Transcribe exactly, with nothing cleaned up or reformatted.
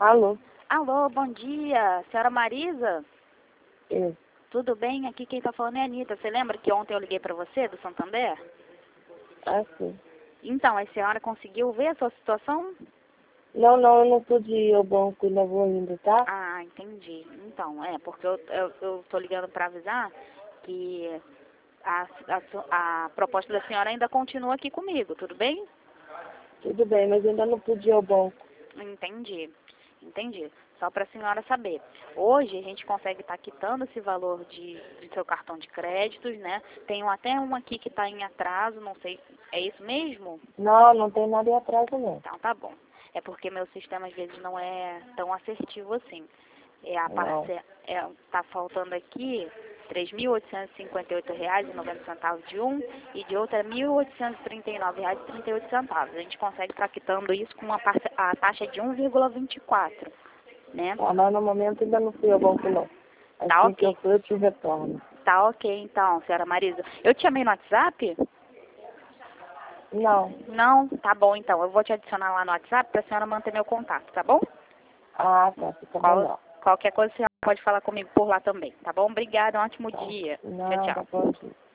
Alô? Alô, bom dia. Senhora Marisa? Eu. Tudo bem? Aqui quem tá falando é a Anitta. Você lembra que ontem eu liguei pra você, do Santander? Ah, sim. Então, a senhora conseguiu ver a sua situação? Não, não, eu não pude ir ao banco, ainda vou indo, tá? Ah, entendi. Então, é, porque eu, eu, eu tô ligando pra avisar que a, a, su- a proposta da senhora ainda continua aqui comigo, tudo bem? Tudo bem, mas ainda não pude ir ao banco. Entendi, entendi. Só para a senhora saber. Hoje a gente consegue estar quitando esse valor de, de seu cartão de créditos, né? Tem até um aqui que está em atraso, não sei, é isso mesmo? Não, não tem nada em atraso, não. Então tá bom. É porque meu sistema às vezes não é tão assertivo assim. É a Não. parce... é, tá faltando aqui três mil oitocentos e cinquenta e oito reais e noventa centavos de um e de outra mil oitocentos e trinta e nove reais e trinta e oito centavos. A gente consegue estar quitando isso com uma parce... a taxa de um vírgula vinte e quatro, né? Tá, mas no momento ainda não fui ao banco, não. Tá Assim que eu ok. for, eu te retorno. Tá ok então, senhora Marisa. Eu te chamei no WhatsApp? Não. Não? Tá bom então. Eu vou te adicionar lá no WhatsApp para a senhora manter meu contato, tá bom? Ah, tá, fica Qual... melhor. Qualquer coisa a senhora pode falar comigo por lá também, tá bom? Obrigada, um ótimo Tá. dia. Tchau, Nada, tchau. pode ir.